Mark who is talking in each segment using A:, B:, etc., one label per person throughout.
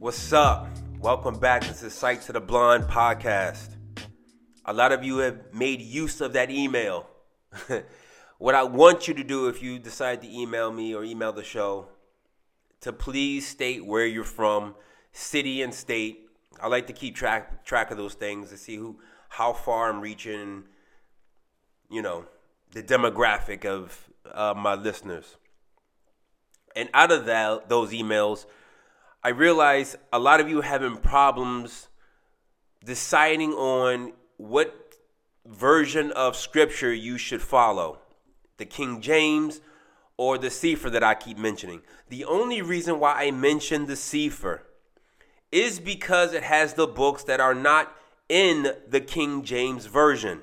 A: What's up? Welcome back. This is Sight to the Blind podcast. A lot of you have made use of that email. What I want you to do if you decide to email me or email the show, to please state where you're from, city and state. I like to keep track of those things to see how far I'm reaching, the demographic of my listeners. And out of those emails, I realize a lot of you are having problems deciding on what version of scripture you should follow, the King James or the Sefer that I keep mentioning. The only reason why I mention the Sefer is because it has the books that are not in the King James version.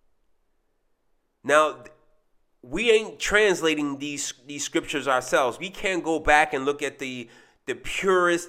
A: Now, we ain't translating these scriptures ourselves. We can't go back and look at the purest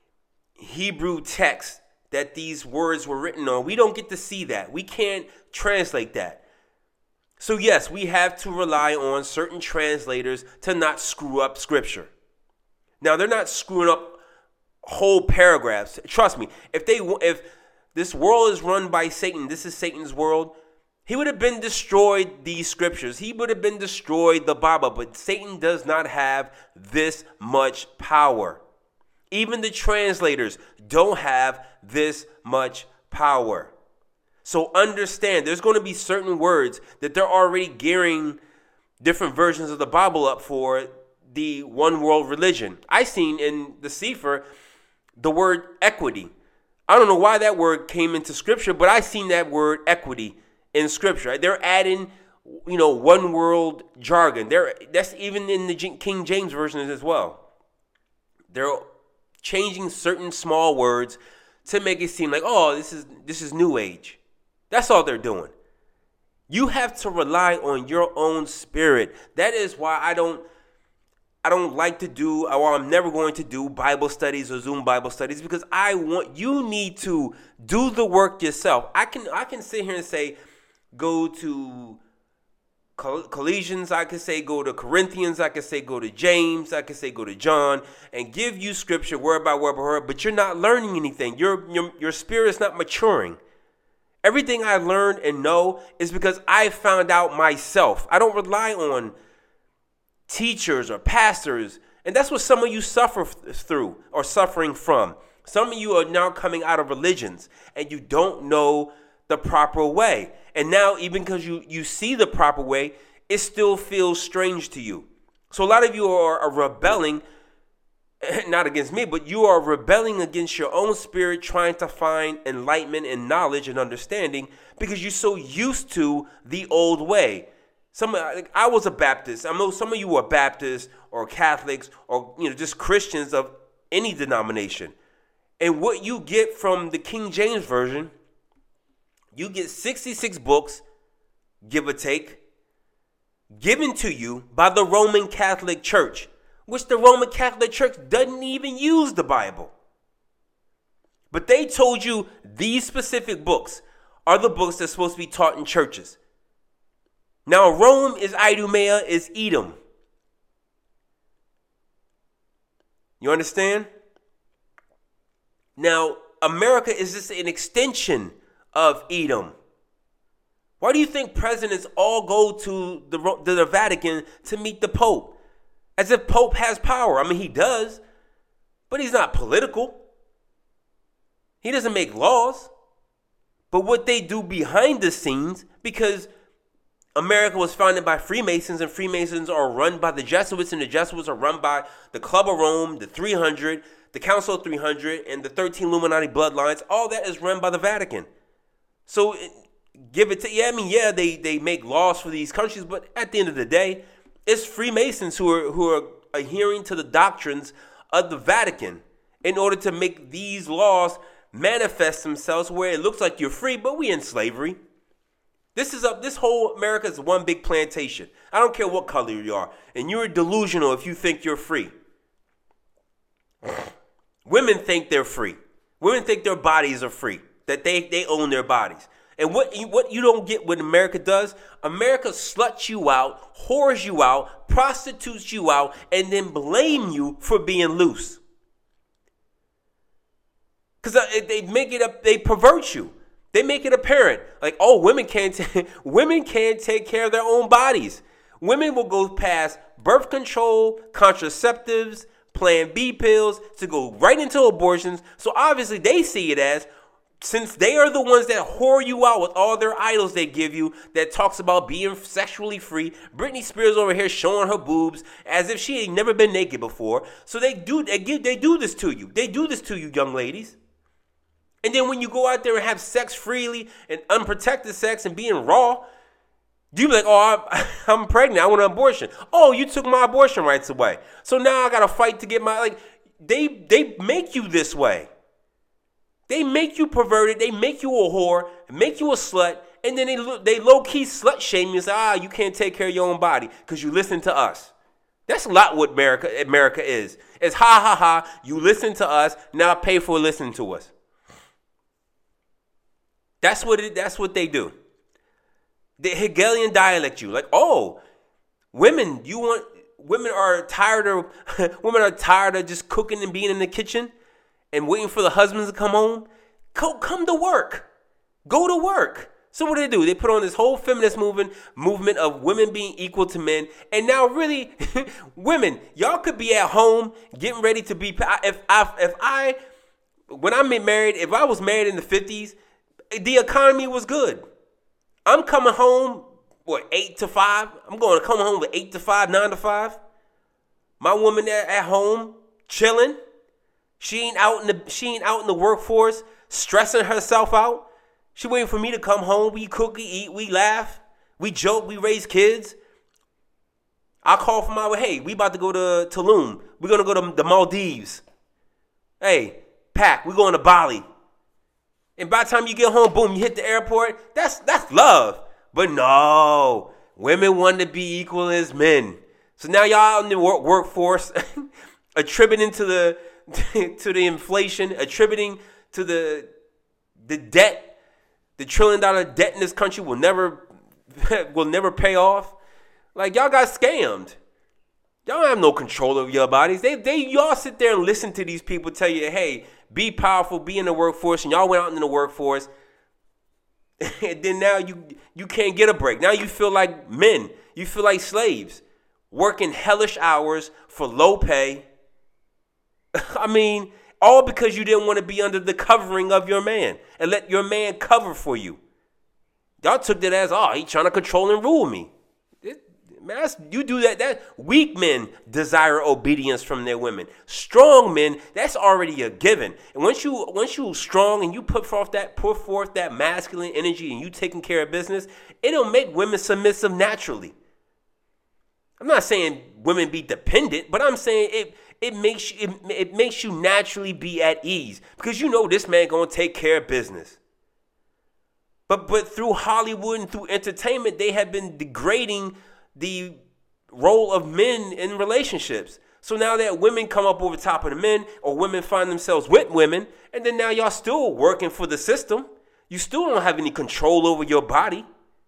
A: Hebrew text that these words were written on. We don't get to see that. We can't translate that. So yes, we have to rely on certain translators to not screw up scripture. Now, they're not screwing up whole paragraphs. Trust me, if this world is run by Satan, this is Satan's world, he would have been destroyed these scriptures. He would have been destroyed the Bible, but Satan does not have this much power. Even the translators don't have this much power. So understand, there's going to be certain words that they're already gearing different versions of the Bible up for the one world religion. I seen in the Sefer the word equity. I don't know why that word came into scripture, but I seen that word equity in scripture. They're adding, one world jargon. That's even in the King James version as well. They're changing certain small words to make it seem like, this is new age. That's all they're doing. You have to rely on your own spirit. That is why I don't like to do, or I'm never going to do Bible studies or Zoom Bible studies, because you need to do the work yourself. I can sit here and say, go to Colossians, I could say go to Corinthians, I could say go to James, I could say go to John, and give you scripture word by word by word, but you're not learning anything. Your spirit is not maturing. Everything I learned and know is because I found out myself. I don't rely on teachers or pastors, and that's what some of you suffer through or suffering from. Some of you are now coming out of religions, and you don't know the proper way. And now, even because you see the proper way, it still feels strange to you. So a lot of you are rebelling, not against me, but you are rebelling against your own spirit, trying to find enlightenment and knowledge and understanding because you're so used to the old way. I was a Baptist. I know some of you are Baptists or Catholics or just Christians of any denomination. And what you get from the King James Version, you get 66 books, give or take, given to you by the Roman Catholic Church, which the Roman Catholic Church doesn't even use the Bible. But they told you these specific books are the books that's supposed to be taught in churches. Now, Rome is Idumea, is Edom. You understand? Now, America is just an extension of Edom. Why do you think presidents all go to the Vatican to meet the Pope? As if Pope has power. I mean, he does, but he's not political. He doesn't make laws. But what they do behind the scenes, because America was founded by Freemasons, and Freemasons are run by the Jesuits, and the Jesuits are run by the Club of Rome, the 300, the Council of 300, and the 13 Illuminati bloodlines. All that is run by the Vatican. So they make laws for these countries, but at the end of the day, it's Freemasons who are adhering to the doctrines of the Vatican in order to make these laws manifest themselves where it looks like you're free, but we in slavery. This whole America is one big plantation. I don't care what color you are, and you're delusional if you think you're free. Women think they're free. Women think their bodies are free, that they own their bodies. And what you don't get what America does, America sluts you out, whores you out, prostitutes you out, and then blame you for being loose. Because they make it up, they pervert you. They make it apparent. Like, oh, women can't take care of their own bodies. Women will go past birth control, contraceptives, Plan B pills to go right into abortions. So obviously they see it as, since they are the ones that whore you out with all their idols they give you that talks about being sexually free. Britney Spears over here showing her boobs as if she ain't never been naked before. So they do this to you. They do this to you, young ladies. And then when you go out there and have sex freely and unprotected sex and being raw, you be like, oh, I'm pregnant. I want an abortion. Oh, you took my abortion rights away. So now I got to fight to get my, like, they make you this way. They make you perverted. They make you a whore, make you a slut, and then they low-key slut-shame you and say, you can't take care of your own body because you listen to us. That's a lot what America is. It's ha, ha, ha, you listen to us, now pay for listening to us. That's what they do. The Hegelian dialect you. Like, oh, women are tired of just cooking and being in the kitchen and waiting for the husbands to come home. Come to work. Go to work. So what do? They put on this whole feminist movement of women being equal to men. And now really, women, y'all could be at home getting ready to be, if I was married in the 50s, the economy was good. I'm coming home, 8 to 5? I'm going to come home with 8 to 5, 9 to 5. My woman at home, chilling. She ain't out in the workforce, stressing herself out. She waiting for me to come home. We cook, we eat, we laugh, we joke, we raise kids. I call from my way, hey, we about to go to Tulum. We're going to go to the Maldives. Hey, pack, we're going to Bali. And by the time you get home, boom, you hit the airport. That's love. But no, women want to be equal as men. So now y'all in the workforce, attributing to the inflation, attributing to the debt, the $1 trillion debt in this country will never pay off. Like, y'all got scammed. Y'all don't have no control over your bodies. Y'all sit there and listen to these people tell you, hey, be powerful, be in the workforce, and y'all went out into the workforce. And then now you can't get a break. Now you feel like men. You feel like slaves. Working hellish hours for low pay. I mean, all because you didn't want to be under the covering of your man and let your man cover for you. Y'all took that as, he trying to control and rule me. Man, you do that. That weak men desire obedience from their women. Strong men, that's already a given. And once you strong and you put forth that masculine energy and you taking care of business, it'll make women submissive naturally. I'm not saying women be dependent, but I'm saying it makes you naturally be at ease because you know this man gonna take care of business. But through Hollywood and through entertainment, they have been degrading the role of men in relationships. So now that women come up over top of the men, or women find themselves with women, and then now y'all still working for the system. You still don't have any control over your body.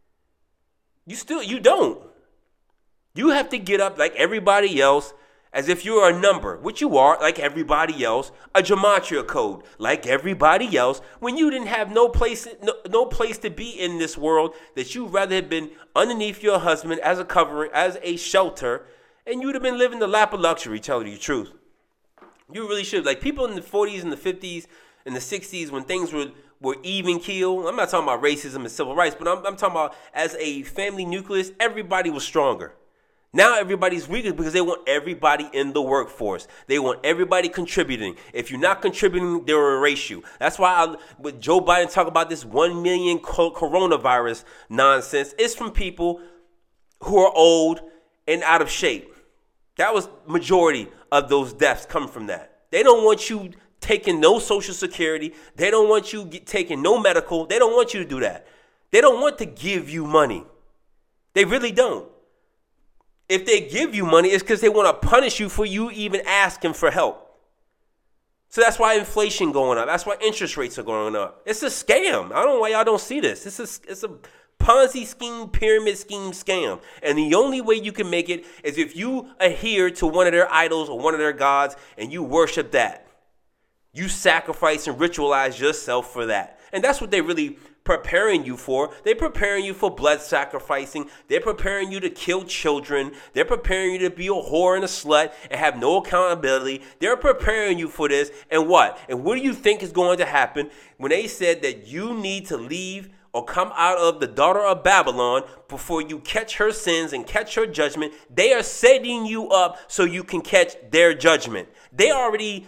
A: You don't. You have to get up like everybody else, as if you're a number, which you are, like everybody else, a gematria code, like everybody else, when you didn't have no place to be in this world, that you'd rather have been underneath your husband as a covering, as a shelter, and you'd have been living the lap of luxury, telling you the truth. You really should. Like people in the 40s and the 50s and the 60s, when things were even keel, I'm not talking about racism and civil rights, but I'm talking about as a family nucleus, everybody was stronger. Now everybody's weaker because they want everybody in the workforce. They want everybody contributing. If you're not contributing, they'll erase you. That's why with Joe Biden talk about this 1 million coronavirus nonsense, it's from people who are old and out of shape. That was majority of those deaths come from that. They don't want you taking no Social Security. They don't want you taking no medical. They don't want you to do that. They don't want to give you money. They really don't. If they give you money, it's because they want to punish you for you even asking for help. So that's why inflation going up. That's why interest rates are going up. It's a scam. I don't know why y'all don't see this. It's a Ponzi scheme, pyramid scheme scam. And the only way you can make it is if you adhere to one of their idols or one of their gods and you worship that. You sacrifice and ritualize yourself for that. And that's what they really preparing you for. They're preparing you for blood sacrificing. They're preparing you to kill children. They're preparing you to be a whore and a slut and have no accountability. They're preparing you for this. And what? And what do you think is going to happen when they said that you need to leave or come out of the daughter of Babylon before you catch her sins and catch her judgment? They are setting you up so you can catch their judgment. They already,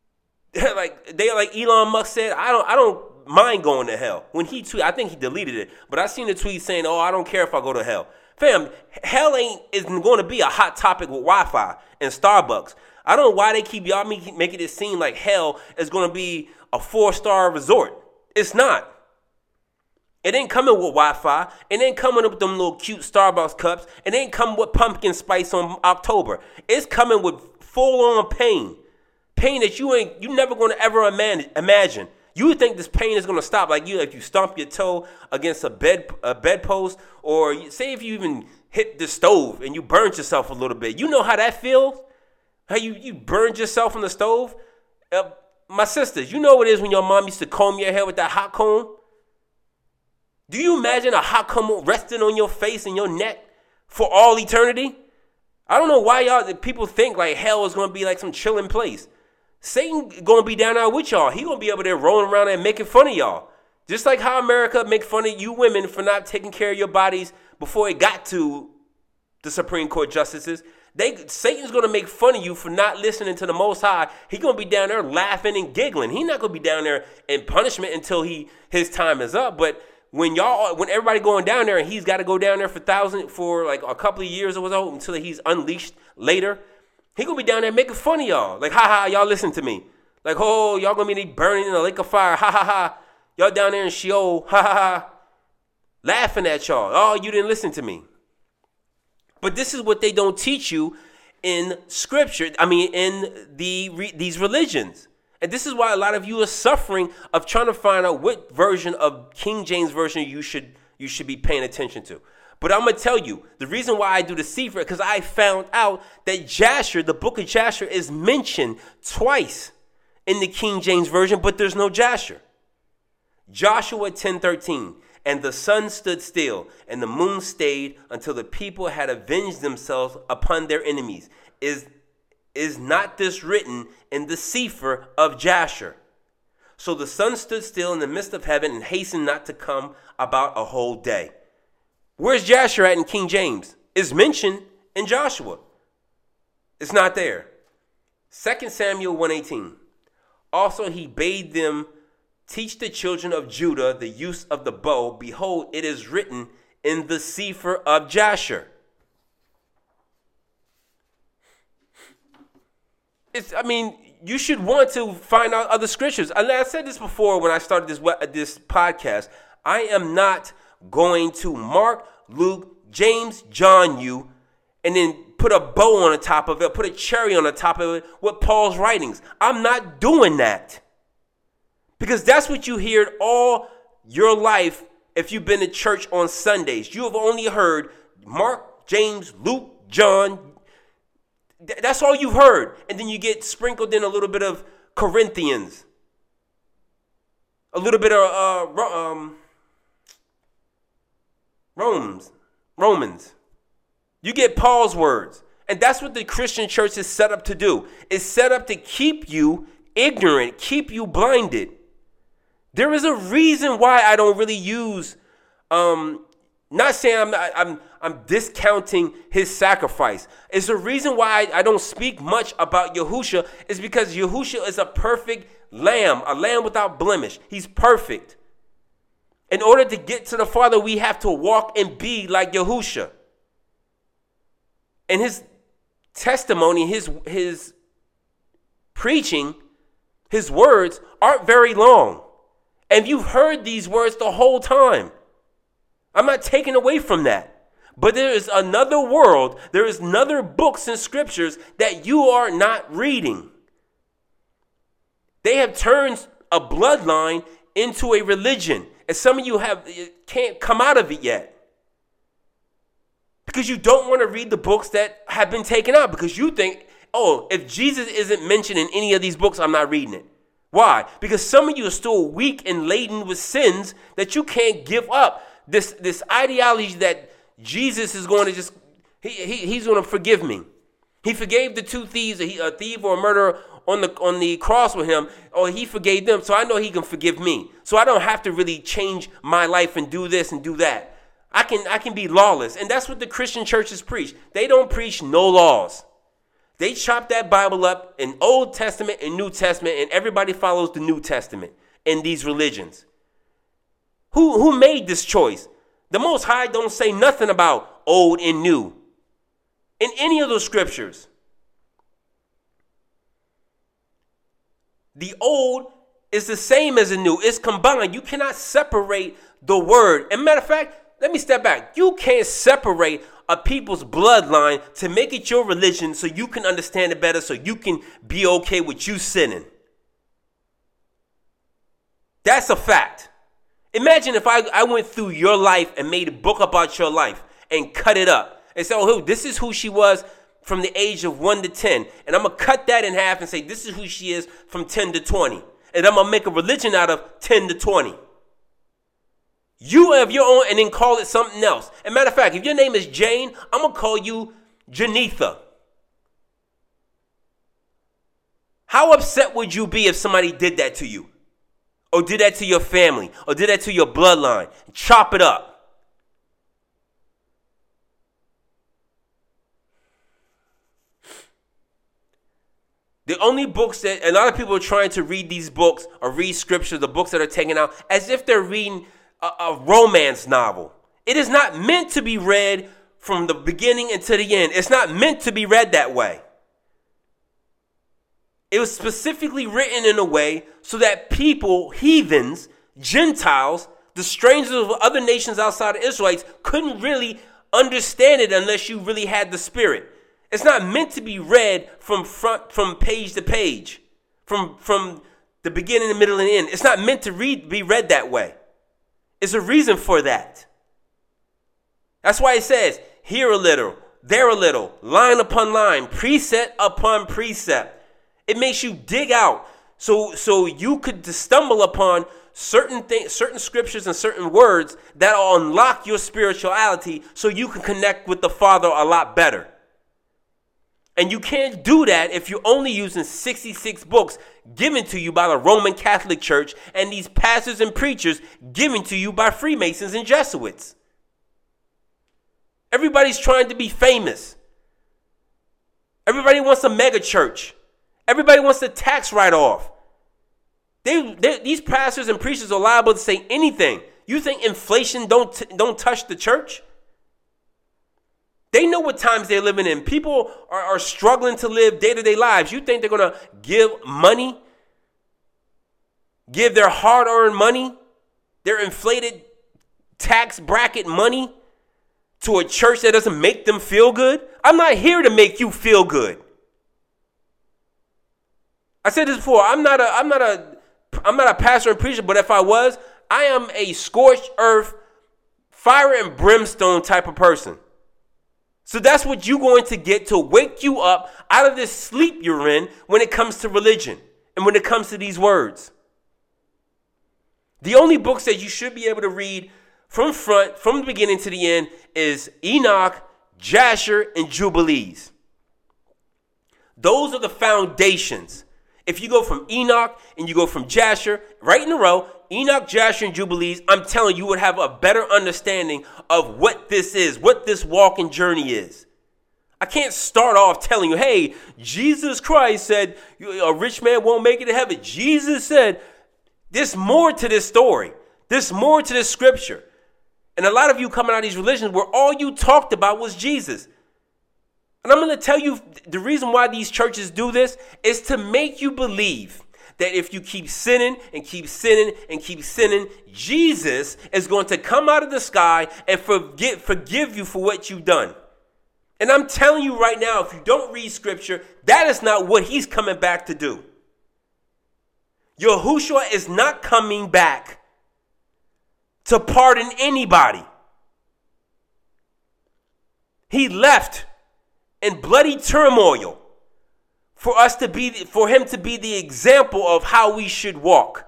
A: like Elon Musk said, I don't mind going to hell. When he tweeted, I think he deleted it, but I seen a tweet saying, "Oh, I don't care if I go to hell." Fam, hell isn't going to be a hot topic with Wi-Fi and Starbucks. I don't know why they keep making it seem like hell is going to be a 4-star resort. It's not. It ain't coming with Wi-Fi. It ain't coming with them little cute Starbucks cups. It ain't coming with pumpkin spice on October. It's coming with full-on pain. Pain that you never going to ever imagine. You would think this pain is going to stop, like if you stomp your toe against a bedpost, or say if you even hit the stove and you burned yourself a little bit. You know how that feels? How you burned yourself on the stove? My sisters, you know what it is when your mom used to comb your hair with that hot comb? Do you imagine a hot comb resting on your face and your neck for all eternity? I don't know why people think like hell is going to be like some chilling place. Satan going to be down there with y'all. He going to be over there rolling around and making fun of y'all. Just like how America make fun of you women for not taking care of your bodies before it got to the Supreme Court justices. Satan's going to make fun of you for not listening to the Most High. He going to be down there laughing and giggling. He not going to be down there in punishment until his time is up. But when everybody going down there and he's got to go down there for like a couple of years or so until he's unleashed later, he gonna be down there making fun of y'all. Like, ha ha, y'all listen to me. Like, oh, y'all gonna be burning in a lake of fire. Ha ha ha. Y'all down there in Sheol. Ha ha ha. Laughing at y'all. Oh, you didn't listen to me. But this is what they don't teach you in scripture. I mean, in these religions. And this is why a lot of you are suffering of trying to find out what version of King James Version you should be paying attention to. But I'm going to tell you, the reason why I do the Sefer, because I found out that Jasher, the book of Jasher, is mentioned twice in the King James Version, but there's no Jasher. Joshua 10:13, and the sun stood still, and the moon stayed until the people had avenged themselves upon their enemies. Is not this written in the Sefer of Jasher? So the sun stood still in the midst of heaven and hastened not to come about a whole day. Where's Jasher at in King James? It's mentioned in Joshua. It's not there. 2 Samuel 1:18. Also he bade them teach the children of Judah the use of the bow. Behold, it is written in the Sefer of Jasher. You should want to find out other scriptures. And I said this before when I started this podcast. I am not going to Mark, Luke, James, John you, and then put a bow on the top of it, put a cherry on the top of it with Paul's writings. I'm not doing that. Because that's what you heard all your life if you've been to church on Sundays. You have only heard Mark, James, Luke, John. That's all you've heard. And then you get sprinkled in a little bit of Corinthians. A little bit of Romans. You get Paul's words. And that's what the Christian church is set up to do. It's set up to keep you ignorant, keep you blinded. There is a reason why I don't really use, not saying I'm discounting his sacrifice. It's the reason why I don't speak much about Yahushua is because Yahushua is a perfect lamb, a lamb without blemish. He's perfect. In order to get to the Father, we have to walk and be like Yahushua. And his testimony, his preaching, his words aren't very long. And you've heard these words the whole time. I'm not taking away from that. But there is another world, there is another books and scriptures that you are not reading. They have turned a bloodline into a religion. And some of you can't come out of it yet. Because you don't want to read the books that have been taken out. Because you think, oh, if Jesus isn't mentioned in any of these books, I'm not reading it. Why? Because some of you are still weak and laden with sins that you can't give up. This ideology that Jesus is going to just, he's going to forgive me. He forgave the two thieves, a thief or a murderer on the cross with him, or he forgave them, so I know he can forgive me. So I don't have to really change my life and do this and do that. I can be lawless. And that's what the Christian churches preach. They don't preach no laws. They chop that Bible up in Old Testament and New Testament, and everybody follows the New Testament in these religions. Who made this choice? The Most High don't say nothing about old and new in any of those scriptures. The old is the same as the new. It's combined. You cannot separate the word. And matter of fact, let me step back. You can't separate a people's bloodline to make it your religion so you can understand it better, so you can be okay with you sinning. That's a fact. Imagine if I went through your life and made a book about your life and cut it up and say, oh, this is who she was from the age of 1 to 10. And I'm going to cut that in half and say, this is who she is from 10 to 20. And I'm going to make a religion out of 10 to 20. You have your own and then call it something else. As a matter of fact, if your name is Jane, I'm going to call you Janitha. How upset would you be if somebody did that to you? Or did that to your family? Or did that to your bloodline? Chop it up. The only books that a lot of people are trying to read these books or read scripture, the books that are taken out, as if they're reading a romance novel. It is not meant to be read from the beginning until the end. It's not meant to be read that way. It was specifically written in a way so that people, heathens, Gentiles, the strangers of other nations outside of Israelites couldn't really understand it unless you really had the Spirit. It's not meant to be read from page to page, from the beginning, the middle, and the end. It's not meant to be read that way. It's a reason for that. That's why it says, here a little, there a little, line upon line, precept upon precept. It makes you dig out so you could stumble upon certain things, certain scriptures and certain words that will unlock your spirituality so you can connect with the Father a lot better. And you can't do that if you're only using 66 books given to you by the Roman Catholic Church and these pastors and preachers given to you by Freemasons and Jesuits. Everybody's trying to be famous. Everybody wants a mega church. Everybody wants a tax write-off. These pastors and preachers are liable to say anything. You think inflation don't touch the church? They know what times they're living in. People are struggling to live day-to-day lives. You think they're going to give money? Give their hard-earned money? Their inflated tax bracket money to a church that doesn't make them feel good? I'm not here to make you feel good. I said this before. I'm not a pastor and preacher, but if I was, I am a scorched earth, fire and brimstone type of person. So that's what you're going to get to wake you up out of this sleep you're in when it comes to religion and when it comes to these words. The only books that you should be able to read from the beginning to the end is Enoch, Jasher, and Jubilees. Those are the foundations. If you go from Enoch and you go from Jasher, right in a row, Enoch, Jasher, and Jubilees, I'm telling you, you would have a better understanding of what this is, what this walking journey is. I can't start off telling you, hey, Jesus Christ said a rich man won't make it to heaven. Jesus said, there's more to this story. There's more to this scripture. And a lot of you coming out of these religions where all you talked about was Jesus. And I'm going to tell you the reason why these churches do this is to make you believe that if you keep sinning and keep sinning and keep sinning, Jesus is going to come out of the sky and forgive you for what you've done. And I'm telling you right now, if you don't read scripture, that is not what he's coming back to do. Yahushua is not coming back to pardon anybody. He left in bloody turmoil for him to be the example of how we should walk.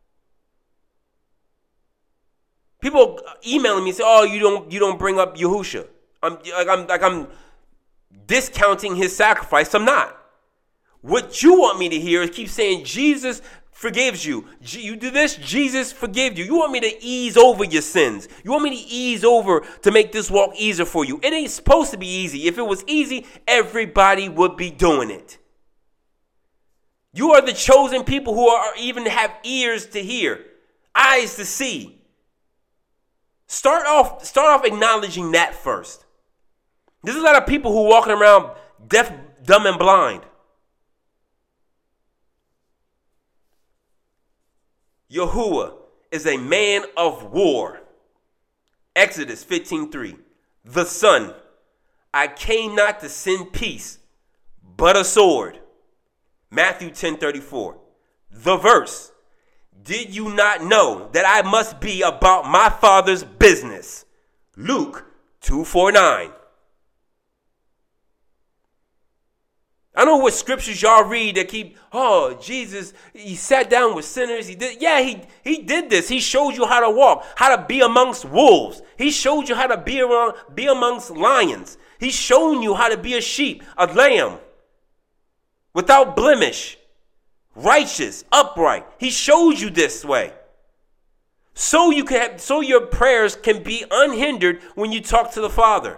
A: People emailing me and say, "Oh, you don't bring up Yahusha." I'm discounting his sacrifice. I'm not. What you want me to hear is keep saying Jesus forgives you. You do this, Jesus forgives you. You want me to ease over your sins. You want me to ease over to make this walk easier for you. It ain't supposed to be easy. If it was easy, everybody would be doing it. You are the chosen people who are even have ears to hear, eyes to see. Start off acknowledging that first. There's a lot of people who are walking around deaf, dumb, and blind. Yahuwah is a man of war. Exodus 15:3. The Son, I came not to send peace, but a sword. Matthew 10:34. The verse, did you not know that I must be about my Father's business? Luke 2:49. I know what scriptures y'all read that keep, Jesus, he sat down with sinners. He did this. He showed you how to walk, how to be amongst wolves. He showed you how to be amongst lions. He's shown you how to be a sheep, a lamb, without blemish, righteous, upright. He showed you this way. So your prayers can be unhindered when you talk to the Father.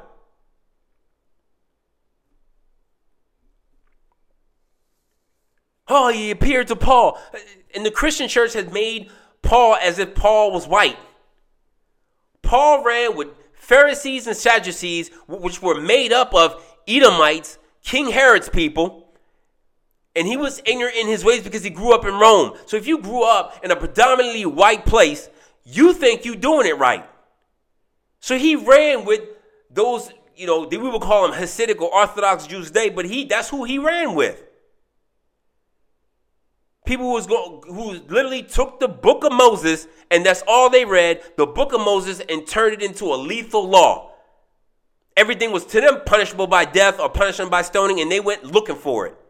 A: Oh, he appeared to Paul. And the Christian church has made Paul as if Paul was white. Paul ran with Pharisees and Sadducees, which were made up of Edomites, King Herod's people. And he was ignorant in his ways because he grew up in Rome. So if you grew up in a predominantly white place, you think you're doing it right. So he ran with those, we would call them Hasidic or Orthodox Jews today, but that's who he ran with. People who literally took the book of Moses, and that's all they read, the book of Moses, and turned it into a lethal law. Everything was to them punishable by death or punishable by stoning, and they went looking for it.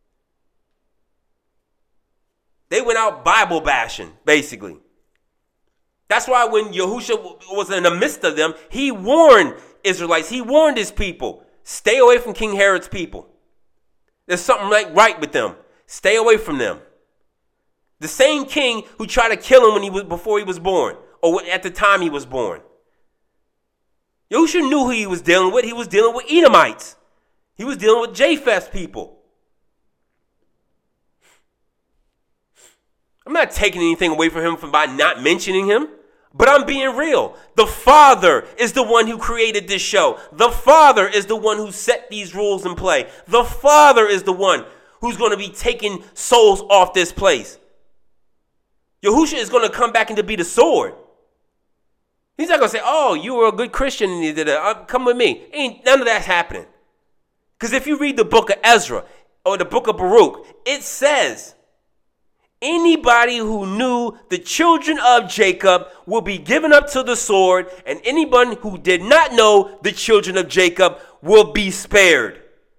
A: They went out Bible bashing, basically. That's why when Yahushua was in the midst of them, he warned Israelites, he warned his people, stay away from King Herod's people. There's something right with them. Stay away from them. The same king who tried to kill him before he was born, or at the time he was born. Yahushua knew who he was dealing with. He was dealing with Edomites. He was dealing with Japheth's people. I'm not taking anything away from him by not mentioning him, but I'm being real. The Father is the one who created this show. The Father is the one who set these rules in play. The Father is the one who's going to be taking souls off this place. Yahushua is going to come back and to be the sword. He's not going to say, oh, you were a good Christian and you did it. Come with me. None of that's happening. Because if you read the book of Ezra or the book of Baruch, it says, anybody who knew the children of Jacob will be given up to the sword, and anyone who did not know the children of Jacob will be spared.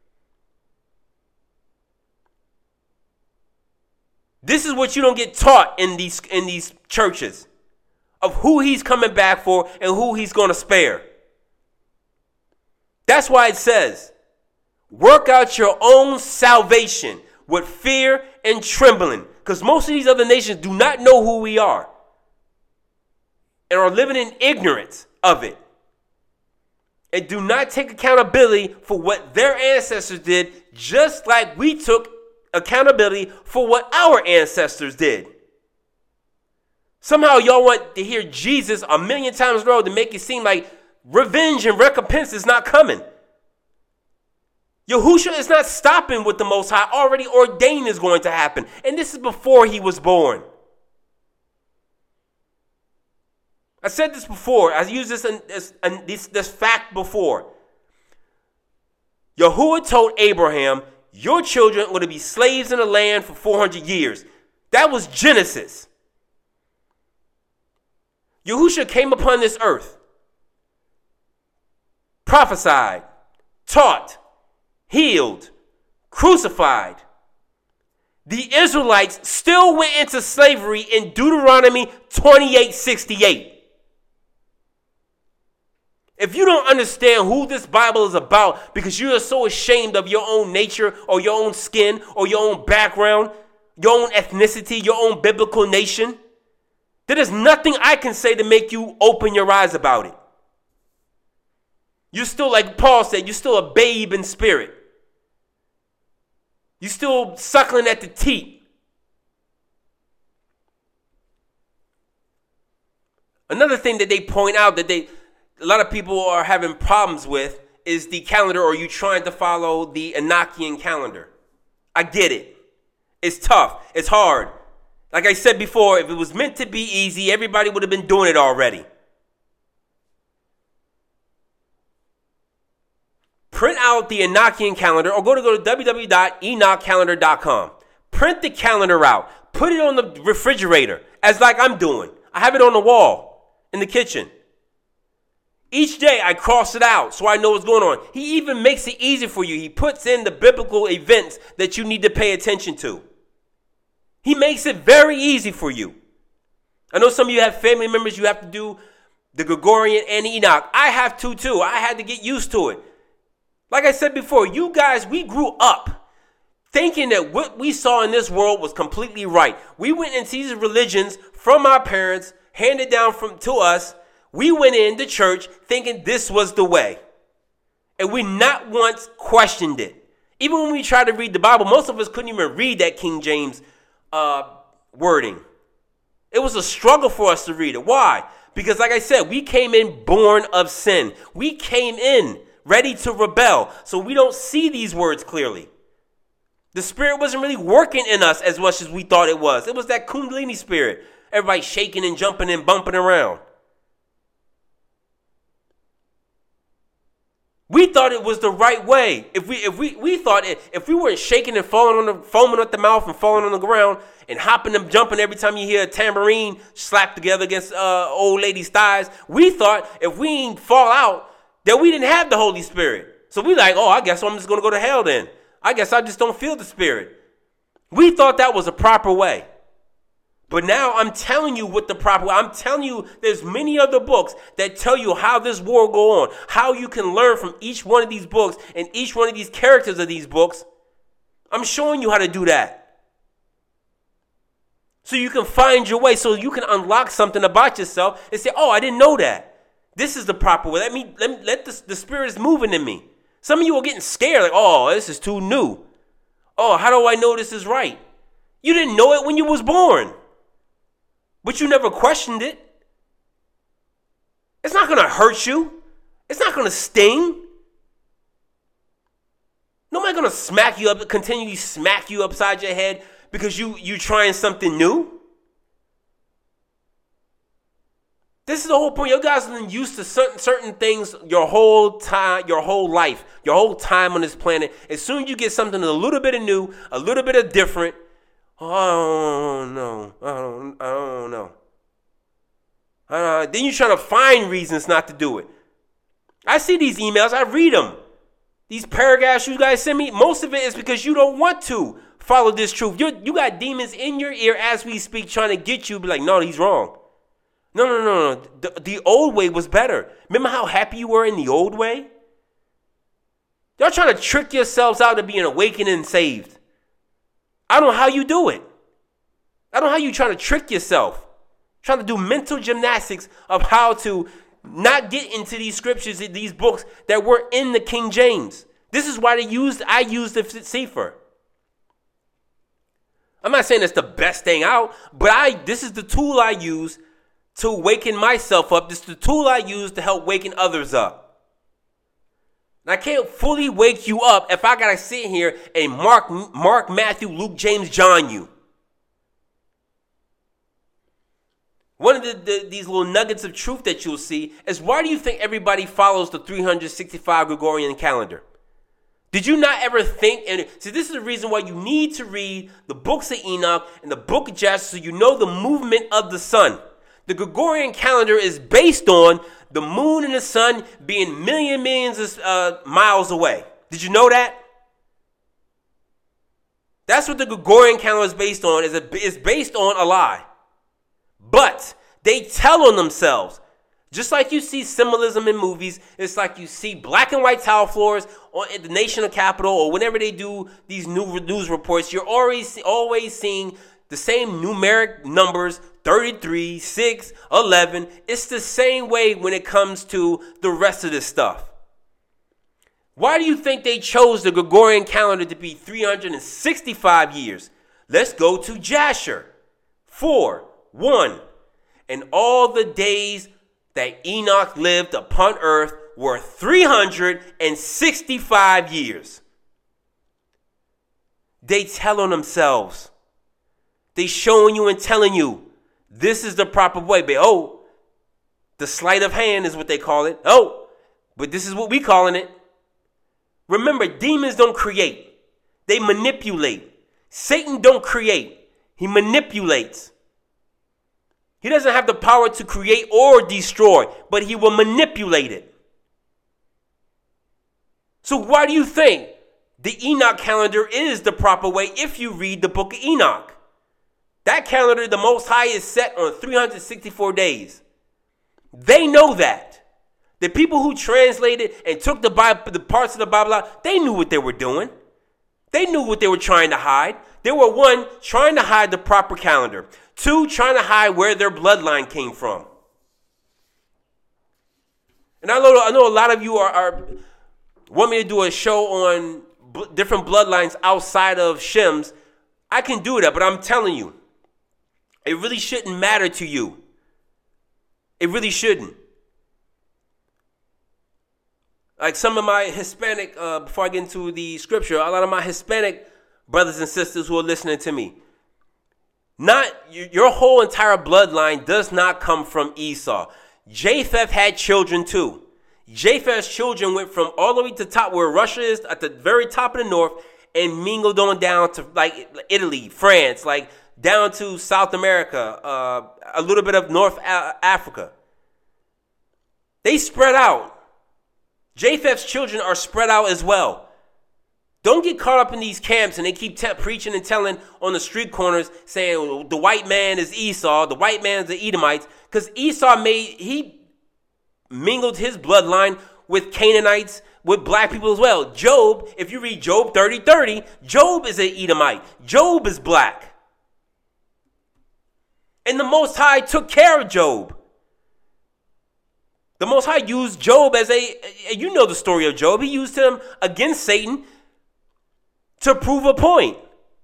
A: This is what you don't get taught in these churches, of who he's coming back for and who he's going to spare. That's why it says, work out your own salvation with fear and trembling. Because most of these other nations do not know who we are and are living in ignorance of it. And do not take accountability for what their ancestors did, just like we took accountability for what our ancestors did. Somehow y'all want to hear Jesus a million times in a row to make it seem like revenge and recompense is not coming. Yahushua is not stopping what the Most High already ordained is going to happen. And this is before he was born. I said this before. I used this fact before. Yahuwah told Abraham, your children are going to be slaves in the land for 400 years. That was Genesis. Yahushua came upon this earth, prophesied, taught, healed, crucified, The Israelites still went into slavery in Deuteronomy 28:68. If you don't understand who this Bible is about because you are so ashamed of your own nature or your own skin or your own background, your own ethnicity, your own biblical nation, there is nothing I can say to make you open your eyes about it. You're still, like Paul said, you're still a babe in spirit. You're still suckling at the teat. Another thing that they point out that a lot of people are having problems with is the calendar, or you trying to follow the Enochian calendar. I get it. It's tough. It's hard. Like I said before, if it was meant to be easy, everybody would have been doing it already. Print out the Enochian calendar or go to www.enochcalendar.com. Print the calendar out. Put it on the refrigerator, as like I'm doing. I have it on the wall in the kitchen. Each day I cross it out so I know what's going on. He even makes it easy for you. He puts in the biblical events that you need to pay attention to. He makes it very easy for you. I know some of you have family members, you have to do the Gregorian and Enoch. I have to too. I had to get used to it. Like I said before, you guys, we grew up thinking that what we saw in this world was completely right. We went into these religions from our parents, handed down to us. We went into church thinking this was the way. And we not once questioned it. Even when we tried to read the Bible, most of us couldn't even read that King James wording. It was a struggle for us to read it. Why? Because like I said, we came in born of sin. We came in ready to rebel. So we don't see these words clearly. The spirit wasn't really working in us as much as we thought it was. It was that Kundalini spirit. Everybody shaking and jumping and bumping around. We thought it was the right way. If we thought if we weren't shaking and foaming at the mouth and falling on the ground and hopping and jumping every time you hear a tambourine slap together against old lady's thighs, we thought if we ain't fall out that we didn't have the Holy Spirit. So we like, oh, I guess I'm just going to go to hell then. I guess I just don't feel the Spirit. We thought that was a proper way. But now I'm telling you what the proper way. I'm telling you there's many other books that tell you how this war will go on. How you can learn from each one of these books and each one of these characters of these books. I'm showing you how to do that. So you can find your way. So you can unlock something about yourself and say, oh, I didn't know that. This is the proper way. Let the Spirit is moving in me. Some of you are getting scared, like, oh, this is too new. Oh, how do I know this is right? You didn't know it when you was born. But you never questioned it. It's not going to hurt you. It's not going to sting. Nobody's going to smack you up, continually smack you upside your head because you trying something new. This is the whole point. You guys have been used to certain things your whole time, your whole life, your whole time on this planet. As soon as you get something a little bit of new, a little bit of different, oh no, I don't know. Then you're trying to find reasons not to do it. I see these emails. I read them. These paragraphs you guys send me, most of it is because you don't want to follow this truth. You got demons in your ear as we speak trying to get you to be like, no, he's wrong. No. The old way was better. Remember how happy you were in the old way? Y'all trying to trick yourselves out of being awakened and saved. I don't know how you do it. I don't know how you trying to trick yourself. Trying to do mental gymnastics of how to not get into these scriptures, these books that were in the King James. This is why I used the Sefer. I'm not saying it's the best thing out, but this is the tool I use to waken myself up. This is the tool I use to help waken others up. And I can't fully wake you up if I got to sit here and Mark, Matthew, Luke, James, John you. One of these little nuggets of truth that you'll see is, why do you think everybody follows the 365 Gregorian calendar? Did you not ever think, and see, this is the reason why you need to read the books of Enoch and the book of Jasher so you know the movement of the sun. The Gregorian calendar is based on the moon and the sun being millions of miles away. Did you know that? That's what the Gregorian calendar is based on. Is based on a lie. But they tell on themselves. Just like you see symbolism in movies, it's like you see black and white tile floors at the national capital, or whenever they do these new news reports, you're always seeing the same numeric numbers, 33, 6, 11. It's the same way when it comes to the rest of this stuff. Why do you think they chose the Gregorian calendar to be 365 years? Let's go to Jasher. 4:1. And all the days that Enoch lived upon earth were 365 years. They tell on themselves. They showing you and telling you this is the proper way. But the sleight of hand is what they call it. But this is what we calling it. Remember, demons don't create. They manipulate. Satan don't create. He manipulates. He doesn't have the power to create or destroy, but he will manipulate it. So why do you think the Enoch calendar is the proper way if you read the book of Enoch? That calendar, the Most High, is set on 364 days. They know that. The people who translated and took the Bible, the parts of the Bible out, they knew what they were doing. They knew what they were trying to hide. They were, 1, trying to hide the proper calendar. 2, trying to hide where their bloodline came from. And I know a lot of you want me to do a show on different bloodlines outside of Shem's. I can do that, but I'm telling you, it really shouldn't matter to you. It really shouldn't. Like some of my Hispanic, before I get into the scripture, a lot of my Hispanic brothers and sisters who are listening to me, your whole entire bloodline does not come from Esau. Japheth had children too. Japheth's children went from all the way to the top where Russia is, at the very top of the north, and mingled on down to like Italy, France, like down to South America, a little bit of North Africa. They spread out. Japheth's children are spread out as well. Don't get caught up in these camps and they keep preaching and telling on the street corners saying the white man is Esau, the white man is the Edomites, because Esau he mingled his bloodline with Canaanites, with black people as well. Job, if you read Job 30:30, Job is an Edomite. Job is black. And the Most High took care of Job. The Most High used Job as you know the story of Job. He used him against Satan to prove a point.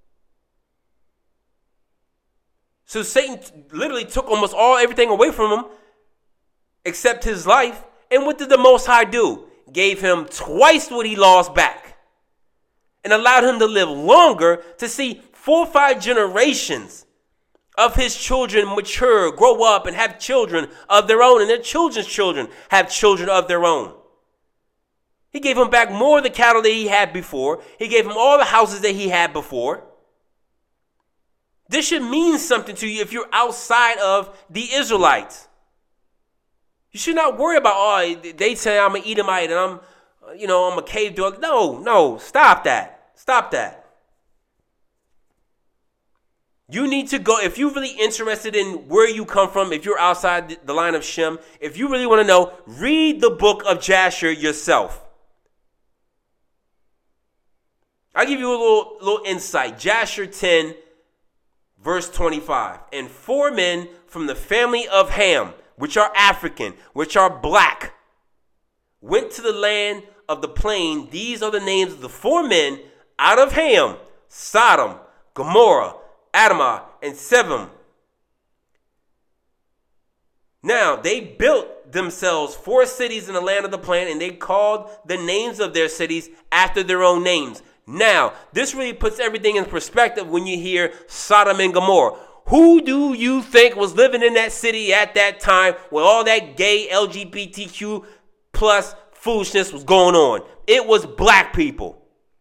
A: So Satan literally took almost everything away from him except his life. And what did the Most High do? Gave him twice what he lost back and allowed him to live longer to see 4 or 5 generations of his children mature, grow up, and have children of their own, and their children's children have children of their own. He gave him back more of the cattle that he had before. He gave him all the houses that he had before. This should mean something to you if you're outside of the Israelites. You should not worry about, they say I'm an Edomite and I'm a cave dweller. No, stop that. Stop that. You need to go, if you're really interested in where you come from, if you're outside the line of Shem, if you really want to know, read the book of Jasher yourself. I'll give you a little insight. Jasher 10, verse 25. And 4 men from the family of Ham, which are African, which are black, went to the land of the plain. These are the names of the 4 men out of Ham: Sodom, Gomorrah, Admah, and Sebam. Now, they built themselves 4 cities in the land of the plain, and they called the names of their cities after their own names. Now, this really puts everything in perspective when you hear Sodom and Gomorrah. Who do you think was living in that city at that time when all that gay LGBTQ plus foolishness was going on? It was black people.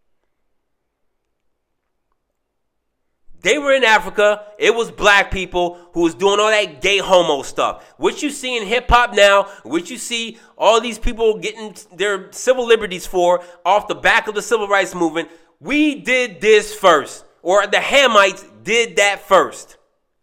A: They were in Africa. It was black people who was doing all that gay homo stuff. What you see in hip hop now, what you see all these people getting their civil liberties for off the back of the civil rights movement, we did this first. or the Hamites did that first.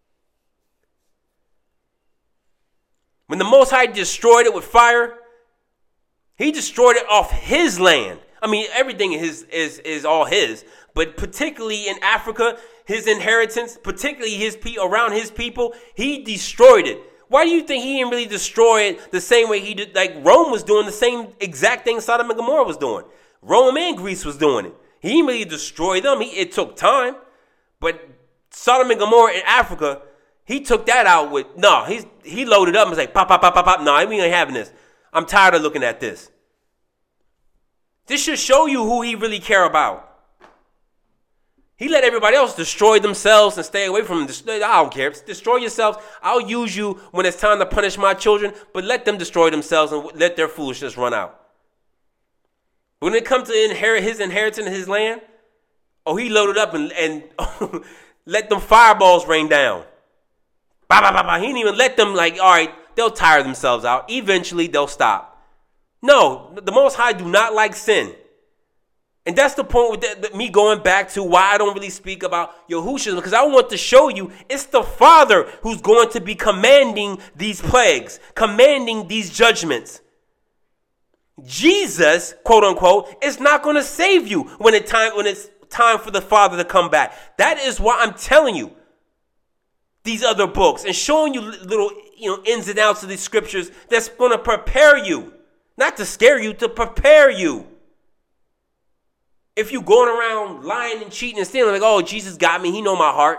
A: When the Most High destroyed it with fire, he destroyed it off his land. I mean, everything is all his, but particularly in Africa, his inheritance, particularly around his people, he destroyed it. Why do you think he didn't really destroy it the same way he did? Like Rome was doing the same exact thing Sodom and Gomorrah was doing. Rome and Greece was doing it. He didn't really destroy them. It took time, but Sodom and Gomorrah in Africa, he took that out with he loaded up and was like pop, pop, pop, pop, pop. No, we ain't having this. I'm tired of looking at this. This should show you who he really care about. He let everybody else destroy themselves and stay away from him. I don't care. Destroy yourselves. I'll use you when it's time to punish my children, but let them destroy themselves and let their foolishness run out. When it comes to his inheritance in his land, he loaded up and let them fireballs rain down. Bah, bah, bah, bah. He didn't even let them, all right, they'll tire themselves out. Eventually, they'll stop. No, the Most High do not like sin. And that's the point with me going back to why I don't really speak about Yahushua, because I want to show you it's the Father who's going to be commanding these plagues, commanding these judgments. Jesus, quote unquote, is not going to save you when it's time for the Father to come back. That is why I'm telling you these other books and showing you little ins and outs of these scriptures that's going to prepare you, not to scare you, to prepare you. If you going around lying and cheating and stealing, Jesus got me, he know my heart.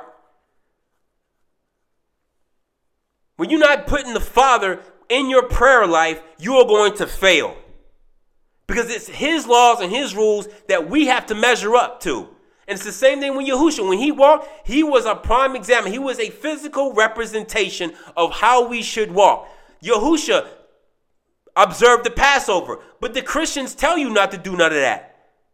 A: When you're not putting the Father in your prayer life, you are going to fail. Because it's his laws and his rules that we have to measure up to. And it's the same thing with Yahushua. When he walked, he was a prime example. He was a physical representation of how we should walk. Yahushua observed the Passover, but the Christians tell you not to do none of that.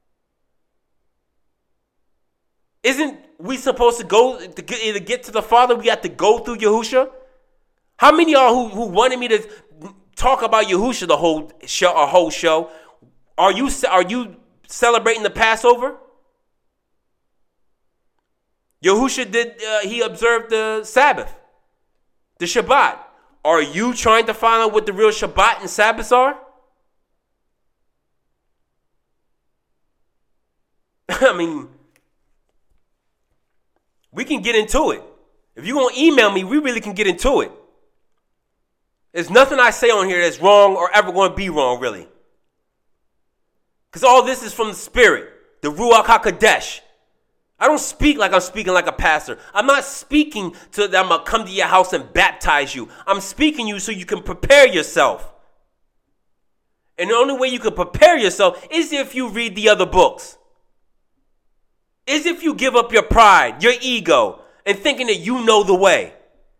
A: Isn't we supposed to go to either get to the Father? We have to go through Yahushua. How many of y'all who wanted me to talk about Yahushua the whole show? Are you celebrating the Passover? Yahushua he observed the Sabbath, the Shabbat. Are you trying to find out what the real Shabbat and Sabbaths are? I mean, we can get into it. If you're going to email me, we really can get into it. There's nothing I say on here that's wrong or ever going to be wrong, really. Because all this is from the Spirit, the Ruach HaKodesh. I don't speak like I'm speaking like a pastor. I'm not speaking to that I'm going to come to your house and baptize you. I'm speaking to you so you can prepare yourself. And the only way you can prepare yourself is if you read the other books. Is if you give up your pride, your ego, and thinking that you know the way.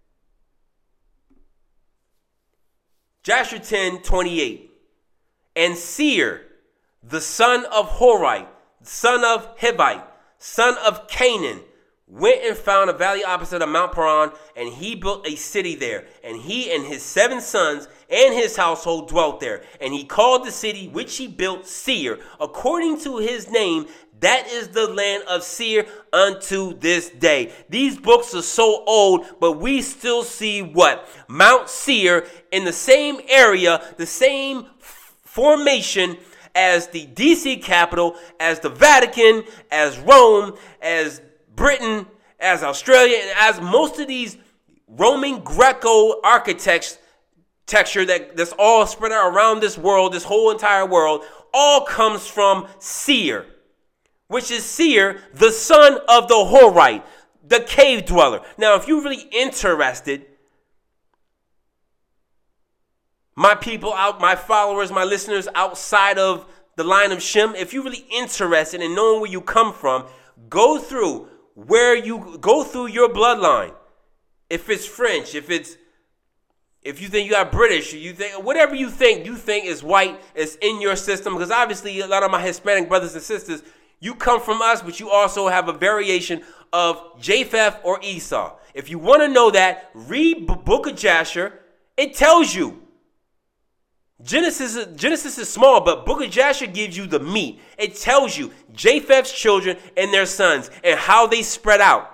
A: Joshua 10:28. And Seir, the son of Horite, son of Hivite, son of Canaan, went and found a valley opposite of Mount Paran, and he built a city there. And he and his 7 sons and his household dwelt there. And he called the city which he built Seir, according to his name. That is the land of Seir unto this day. These books are so old, but we still see what? Mount Seir in the same area, the same formation as the DC capital, as the Vatican, as Rome, as Britain, as Australia, and as most of these Roman Greco architecture that's all spread out around this world, this whole entire world, all comes from Seir, which is Seir, the son of the Horite, the cave dweller. Now, if you're really interested, my people out, my followers, my listeners outside of the line of Shem, if you're really interested in knowing where you come from, go through your bloodline. If it's French, if you think you got British, you think whatever you think is white, is in your system. Because obviously a lot of my Hispanic brothers and sisters, you come from us, but you also have a variation of Japheth or Esau. If you want to know that, read Book of Jasher. It tells you Genesis is small, but Book of Jasher gives you the meat. It tells you Japheth's children and their sons and how they spread out.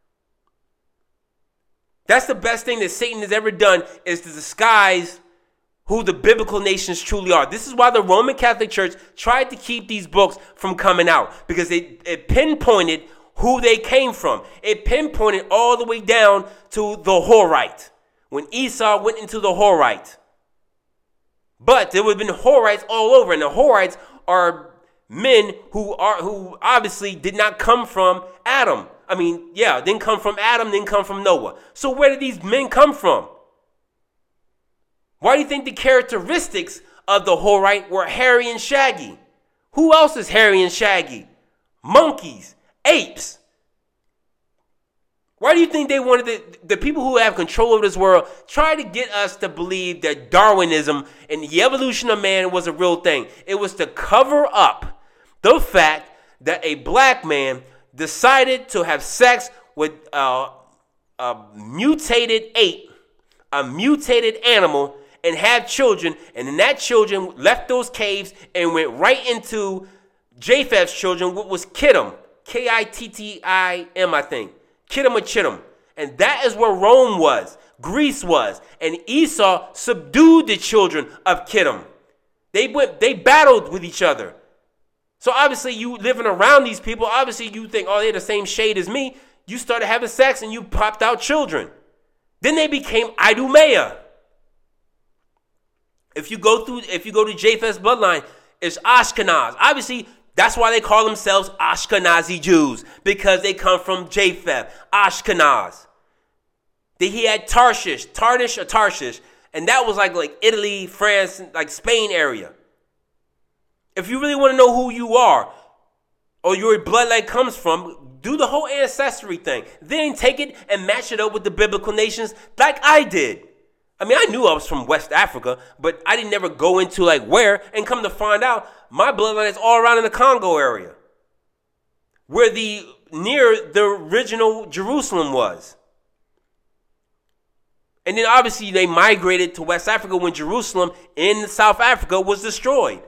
A: That's the best thing that Satan has ever done, is to disguise who the biblical nations truly are. This is why the Roman Catholic Church tried to keep these books from coming out, because it pinpointed who they came from. It pinpointed all the way down to the Horite, when Esau went into the Horite. But there would have been Horites all over, and the Horites are men who obviously did not come from Adam. Didn't come from Adam, didn't come from Noah. So where did these men come from? Why do you think the characteristics of the Horite were hairy and shaggy? Who else is hairy and shaggy? Monkeys, apes. Why do you think they wanted the people who have control of this world try to get us to believe that Darwinism and the evolution of man was a real thing? It was to cover up the fact that a black man decided to have sex with a mutated ape, a mutated animal, and have children, and then that children left those caves and went right into Japheth's children, what was Kittim, Kittim, I think. Kittim or Chittim. And that is where Rome was, Greece was, and Esau subdued the children of Kittim. They battled with each other. So obviously you living around these people, obviously you think, oh, they're the same shade as me. You started having sex and you popped out children. Then they became Idumea. If you go to Japheth's bloodline, it's Ashkenaz. Obviously, that's why they call themselves Ashkenazi Jews, because they come from Japheth, Ashkenaz. Then he had Tarshish, and that was like Italy, France, like Spain area. If you really want to know who you are or your bloodline comes from, do the whole ancestry thing. Then take it and match it up with the biblical nations like I did. I knew I was from West Africa, but I didn't never go into like where, and come to find out my bloodline is all around in the Congo area, where near the original Jerusalem was. And then obviously they migrated to West Africa when Jerusalem in South Africa was destroyed.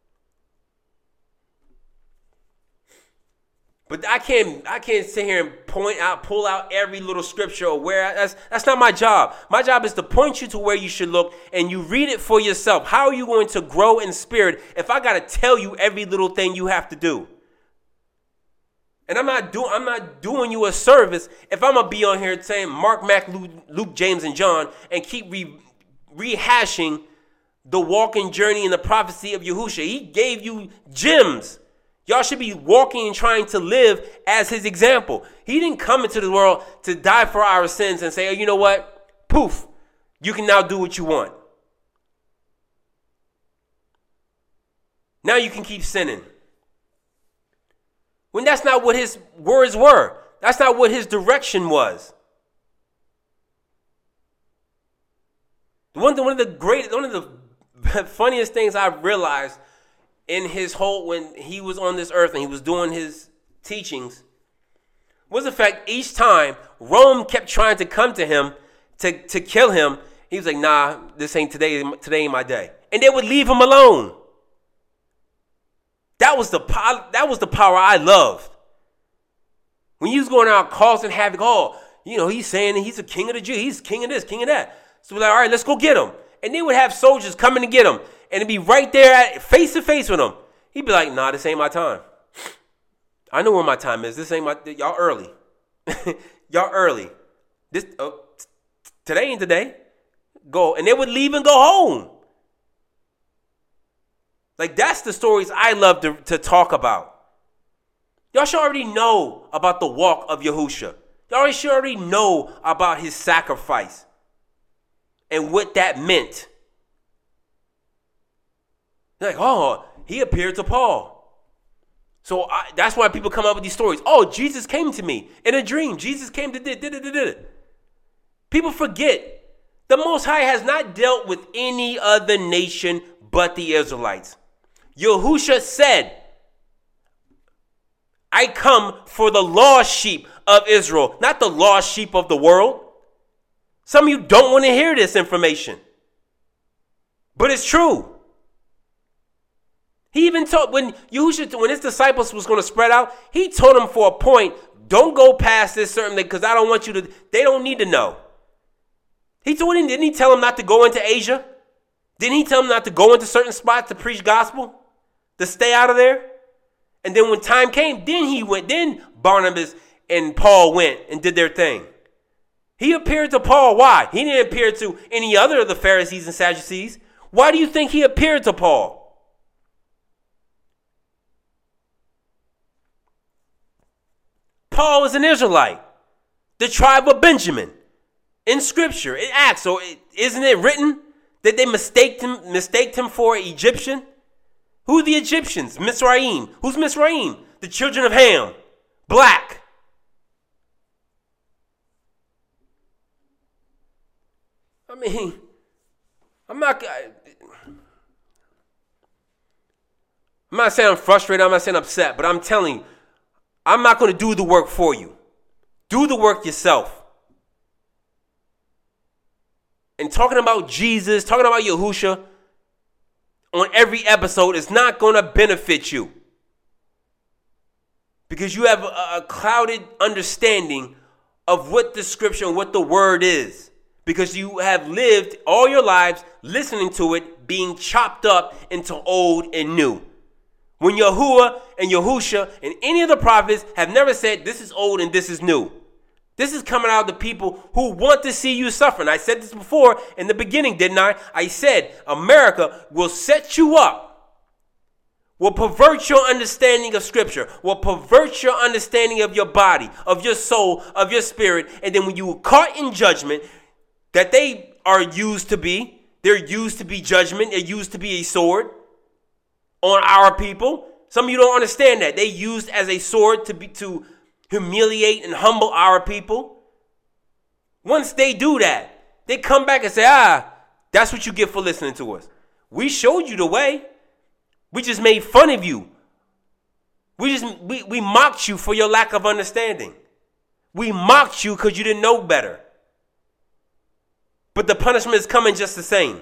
A: But I can't sit here and pull out every little scripture or where. That's not my job. My job is to point you to where you should look, and you read it for yourself. How are you going to grow in spirit if I got to tell you every little thing you have to do? And I'm not doing you a service if I'm gonna be on here saying Mark, Mac, Luke, James, and John, and keep rehashing the walking journey and the prophecy of Yahushua. He gave you gems. Y'all should be walking and trying to live as his example. He didn't come into the world to die for our sins and say, oh, you know what? Poof, you can now do what you want. Now you can keep sinning. When that's not what his words were. That's not what his direction was. One of the funniest things I've realized in his when he was on this earth and he was doing his teachings was the fact each time Rome kept trying to come to him to kill him, he was like, nah, this ain't today ain't my day. And they would leave him alone. That was the power I loved. When he was going out causing havoc, he's saying he's the king of the Jews, he's king of this, king of that. So we're like, all right, let's go get him. And they would have soldiers coming to get him. And it'd be right there face to face with him. He'd be like, nah, this ain't my time. I know where my time is. This ain't y'all early. Y'all early. Today ain't today. Go. And they would leave and go home. Like, that's the stories I love to talk about. Y'all should already know about the walk of Yahushua. Y'all should already know about his sacrifice and what that meant. They're like, oh, he appeared to Paul. So that's why people come up with these stories. Oh, Jesus came to me in a dream. Jesus came to did. People forget the Most High has not dealt with any other nation but the Israelites. Yahushua said, I come for the lost sheep of Israel, not the lost sheep of the world. Some of you don't want to hear this information. But it's true. He even told, when his disciples was going to spread out, he told them for a point, don't go past this certain thing because I don't want you to, they don't need to know. Didn't he tell them not to go into Asia? Didn't he tell them not to go into certain spots to preach gospel? To stay out of there? And then when time came, then Barnabas and Paul went and did their thing. He appeared to Paul. Why? He didn't appear to any other of the Pharisees and Sadducees. Why do you think he appeared to Paul? Paul was an Israelite, the tribe of Benjamin. In Scripture, it acts. So isn't it written that they mistaked him for an Egyptian? Who are the Egyptians? Mizraim. Who's Mizraim? The children of Ham. Black. I mean, I'm not saying I'm frustrated. I'm not saying upset. But I'm telling you, I'm not going to do the work for you. Do the work yourself. And talking about Jesus, talking about Yahushua on every episode is not going to benefit you. Because you have a clouded understanding of what the scripture and what the word is. Because you have lived all your lives listening to it being chopped up into old and new. When Yahuwah and Yahushua and any of the prophets have never said this is old and this is new. This is coming out of the people who want to see you suffering. I said this before in the beginning, didn't I? I said America will set you up, will pervert your understanding of Scripture, will pervert your understanding of your body, of your soul, of your spirit. And then when you are caught in judgment that they are used to be, they're used to be judgment, they're used to be a sword on our people. Some of you don't understand that. They used as a sword to humiliate and humble our people. Once they do that, they come back and say, that's what you get for listening to us. We showed you the way. We just made fun of you. We mocked you for your lack of understanding. We mocked you because you didn't know better. But the punishment is coming just the same.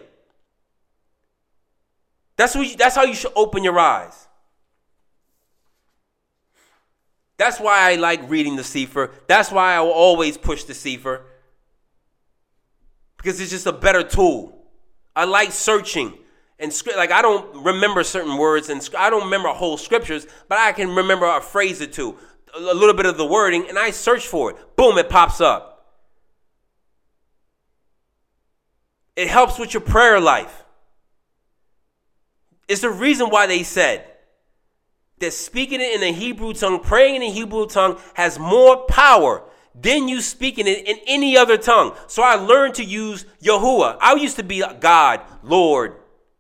A: That's how you should open your eyes. That's why I like reading the Sefer. That's why I will always push the Sefer. Because it's just a better tool. I like searching. And I don't remember certain words. And I don't remember whole scriptures. But I can remember a phrase or two. A little bit of the wording. And I search for it. Boom, it pops up. It helps with your prayer life. It's the reason why they said that speaking it in the Hebrew tongue, praying in the Hebrew tongue has more power than you speaking it in any other tongue. So I learned to use Yahuwah. I used to be God, Lord.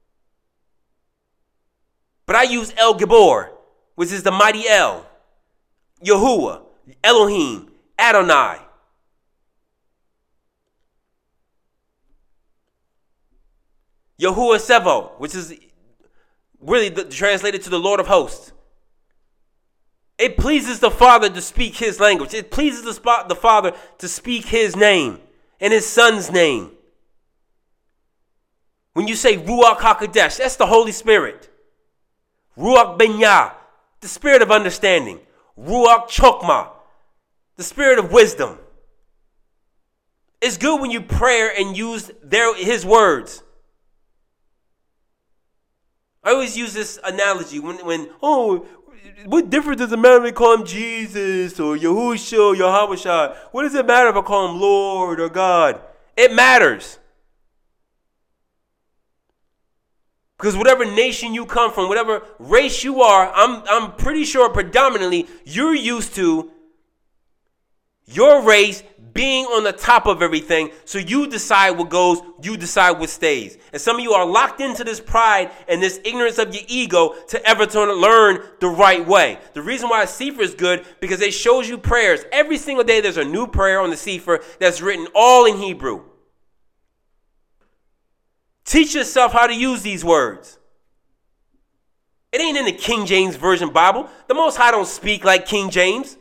A: But I use El Gibor, which is the mighty El. Yahuwah, Elohim, Adonai. Yahuwah Sevo, which is really translated to the Lord of hosts. It pleases the Father to speak his language. It pleases the Father to speak his name and his Son's name. When you say Ruach HaKodesh, that's the Holy Spirit. Ruach Ben Yah, the spirit of understanding. Ruach Chokmah, the spirit of wisdom. It's good when you pray and use his words. I always use this analogy when what difference does it matter if I call him Jesus or Yahushua or Yahweh? What does it matter if I call him Lord or God? It matters. Because whatever nation you come from, whatever race you are, I'm pretty sure predominantly you're used to your race being on the top of everything. So you decide what goes, you decide what stays. And some of you are locked into this pride and this ignorance of your ego to ever learn the right way. The reason why Sefer is good, because it shows you prayers. Every single day there's a new prayer on the Sefer that's written all in Hebrew. Teach yourself how to use these words. It ain't in the King James Version Bible. The Most High don't speak like King James.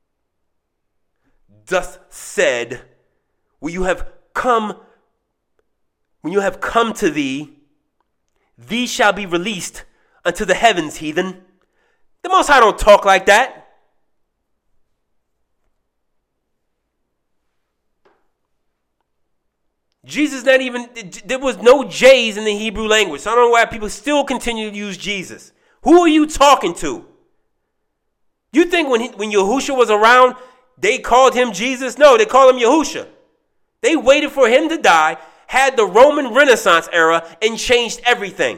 A: Thus said, well, you have come when you have come to thee, these shall be released unto the heavens, heathen. The Most High don't talk like that. Jesus not even, there was no J's in the Hebrew language. So I don't know why people still continue to use Jesus. Who are you talking to? You think when Yahusha was around, they called him Jesus? No, they called him Yahusha. They waited for him to die, had the Roman Renaissance era, and changed everything.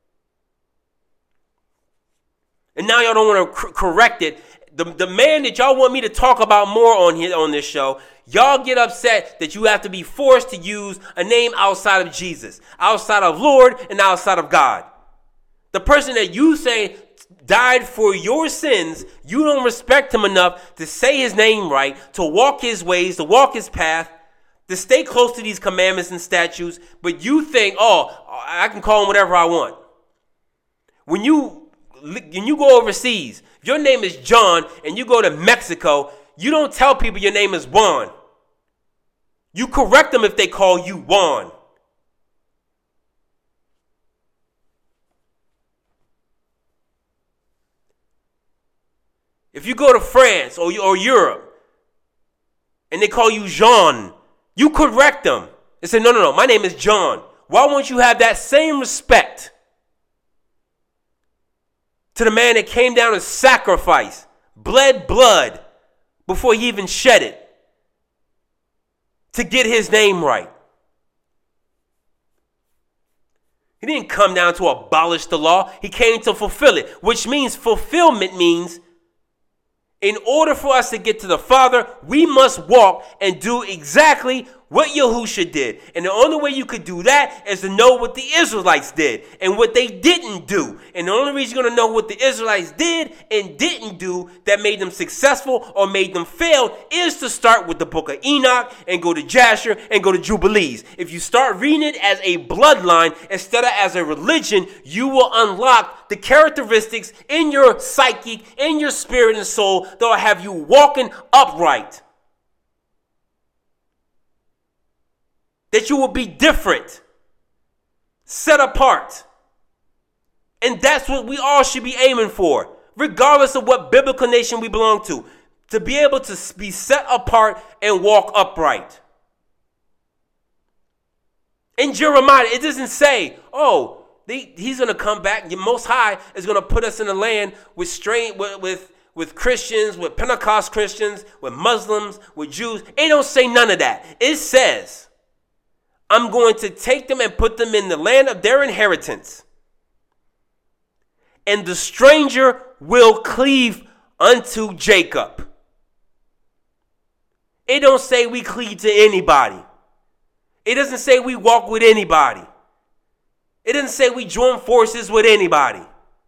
A: And now y'all don't want to correct it. The man that y'all want me to talk about more on this show, y'all get upset that you have to be forced to use a name outside of Jesus, outside of Lord, and outside of God. The person that you say died for your sins, you don't respect him enough to say his name right, to walk his ways, to walk his path, to stay close to these commandments and statutes, but you think, oh, I can call him whatever I want. When you go overseas, if your name is John and you go to Mexico, you don't tell people your name is Juan. You correct them if they call you Juan. If you go to France or Europe and they call you Jean, you correct them and say, no, my name is John. Why won't you have that same respect to the man that came down and sacrificed, bled blood before he even shed it to get his name right? He didn't come down to abolish the law. He came to fulfill it, which means fulfillment means in order for us to get to the Father, we must walk and do exactly what Yahusha did. And the only way you could do that is to know what the Israelites did and what they didn't do. And the only reason you're going to know what the Israelites did and didn't do that made them successful or made them fail is to start with the book of Enoch and go to Jasher and go to Jubilees. If you start reading it as a bloodline instead of as a religion, you will unlock the characteristics in your psyche, in your spirit and soul that will have you walking upright. That you will be different, set apart. And that's what we all should be aiming for, regardless of what biblical nation we belong to be able to be set apart and walk upright. In Jeremiah, it doesn't say, he's going to come back. The Most High is going to put us in a land with Christians, with Pentecost Christians, with Muslims, with Jews. It don't say none of that. It says, I'm going to take them and put them in the land of their inheritance. And the stranger will cleave unto Jacob. It don't say we cleave to anybody. It doesn't say we walk with anybody. It doesn't say we join forces with anybody.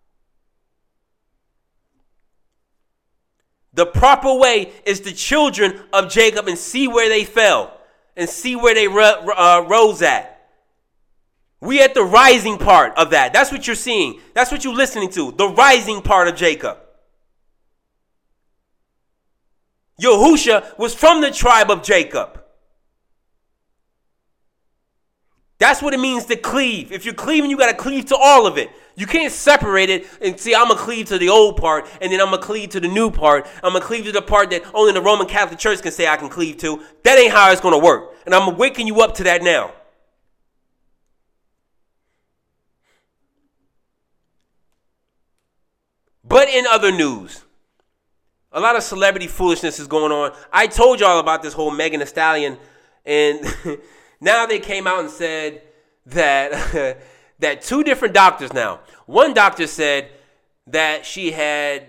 A: The proper way is the children of Jacob and see where they fell. And see where they rose at. We at the rising part of that. That's what you're seeing. That's what you're listening to. The rising part of Jacob. Yahusha was from the tribe of Jacob. That's what it means to cleave. If you're cleaving, you got to cleave to all of it. You can't separate it and say, I'm going to cleave to the old part, and then I'm going to cleave to the new part. I'm going to cleave to the part that only the Roman Catholic Church can say I can cleave to. That ain't how it's going to work. And I'm waking you up to that now. But in other news, a lot of celebrity foolishness is going on. I told y'all about this whole Megan Thee Stallion, and now they came out and said that that two different doctors now. One doctor said that she had,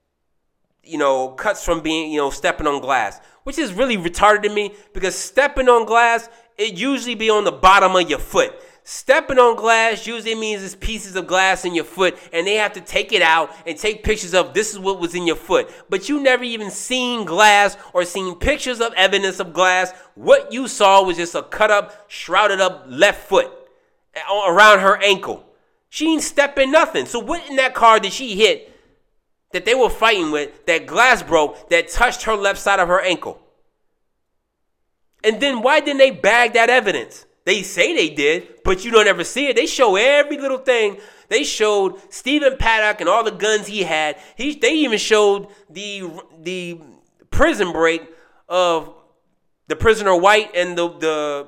A: cuts from being, stepping on glass, which is really retarded to me because stepping on glass, it usually be on the bottom of your foot. Stepping on glass usually means it's pieces of glass in your foot and they have to take it out and take pictures of this is what was in your foot. But you never even seen glass or seen pictures of evidence of glass. What you saw was just a cut up, shrouded up left foot around her ankle. She ain't stepping nothing. So what in that car did she hit that they were fighting with, that glass broke, that touched her left side of her ankle? And then why didn't they bag that evidence? They say they did, but you don't ever see it. They show every little thing. They showed Stephen Paddock and all the guns he had. They even showed the prison break of the prisoner White and the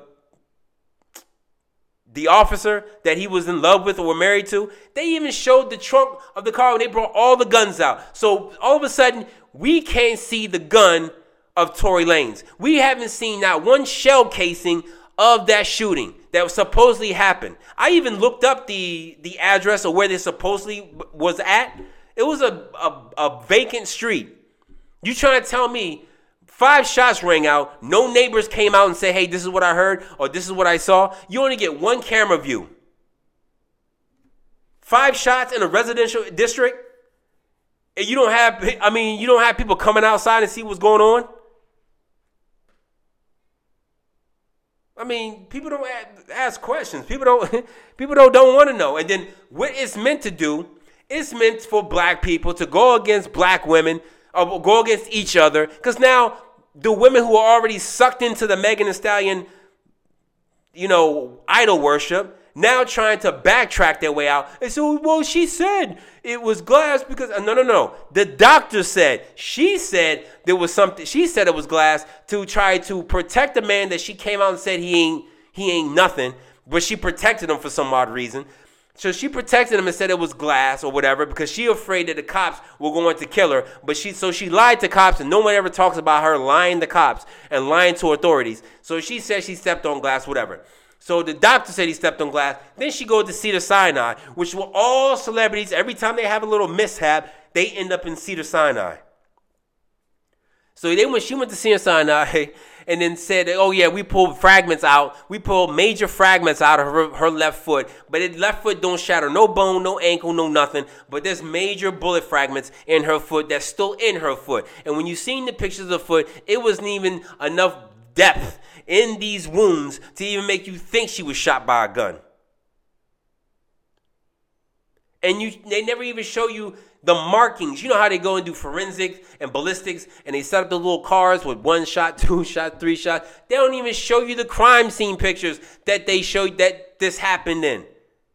A: officer that he was in love with or were married to. They even showed the trunk of the car when they brought all the guns out. So all of a sudden, we can't see the gun of Tory Lanez. We haven't seen not one shell casing of that shooting that supposedly happened. I even looked up the address of where they supposedly was at. It was a vacant street. You trying to tell me 5 shots rang out, no neighbors came out and said, hey, this is what I heard or this is what I saw? You only get one camera view. 5 shots in a residential district, and you don't have people coming outside and see what's going on? I mean, people don't ask questions. People don't want to know. And then what it's meant to do, it's meant for black people to go against black women or go against each other. Because now the women who are already sucked into the Megan Thee Stallion, idol worship, now trying to backtrack their way out. And so, well, she said it was glass because no. The doctor said, she said there was something. She said it was glass to try to protect the man that she came out and said he ain't nothing, but she protected him for some odd reason. So she protected him and said it was glass or whatever because she afraid that the cops were going to kill her. But she lied to cops, and no one ever talks about her lying to cops and lying to authorities. So she said she stepped on glass, whatever. So the doctor said he stepped on glass. Then she goes to Cedars-Sinai, which were all celebrities. Every time they have a little mishap, they end up in Cedars-Sinai. So then when she went to Cedars-Sinai and then said, oh yeah, we pulled fragments out. We pulled major fragments out of her left foot. But the left foot don't shatter. No bone, no ankle, no nothing. But there's major bullet fragments in her foot that's still in her foot. And when you seen the pictures of the foot, it wasn't even enough depth in these wounds to even make you think she was shot by a gun. And they never even show you the markings. You know how they go and do forensics and ballistics and they set up the little cars with 1 shot, 2 shot, 3 shots. They don't even show you the crime scene pictures that they show that this happened in.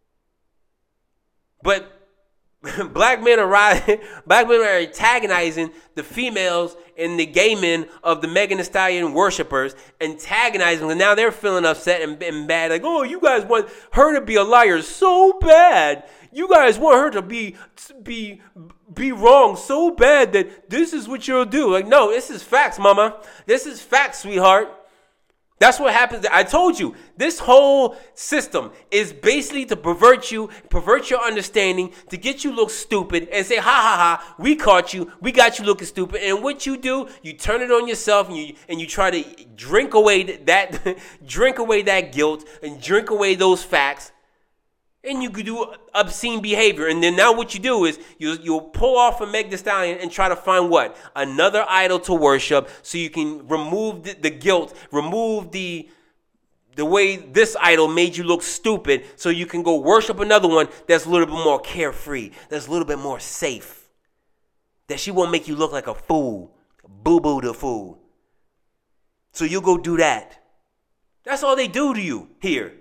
A: But black men are antagonizing the females and the gay men of the Megan Thee Stallion worshipers, antagonizing them. And now they're feeling upset and bad. Like, oh, you guys want her to be a liar so bad. You guys want her to be wrong so bad that this is what you'll do. Like, no, this is facts, mama. This is facts, sweetheart. That's what happens. I told you, this whole system is basically to pervert your understanding, to get you look stupid and say, ha, ha, ha, we caught you. We got you looking stupid. And what you do, you turn it on yourself and you try to drink away that guilt and drink away those facts. And you could do obscene behavior. And then now what you do is you'll pull off a Meg Thee Stallion and try to find what? Another idol to worship so you can remove the guilt, remove the way this idol made you look stupid so you can go worship another one that's a little bit more carefree, that's a little bit more safe, that she won't make you look like a fool, boo-boo the fool. So you go do that. That's all they do to you here.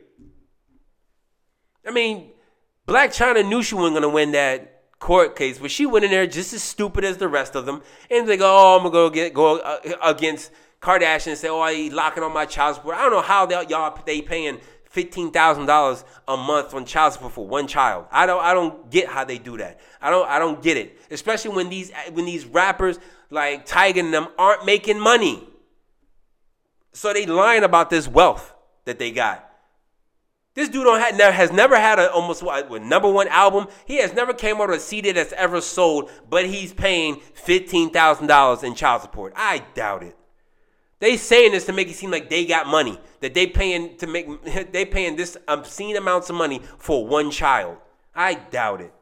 A: I mean, Blac Chyna knew she wasn't going to win that court case, but she went in there just as stupid as the rest of them. And they go, oh, I'm going to go against Kardashian and say, oh, I locking on my child support. I don't know how they paying $15,000 a month on child support for one child. I don't get how they do that. I don't get it. Especially when these rappers like Tyga and them aren't making money. So they lying about this wealth that they got. This dude has never had a number 1 album. He has never came out with a CD that's ever sold, but he's paying $15,000 in child support. I doubt it. They saying this to make it seem like they got money, that they paying this obscene amounts of money for one child. I doubt it.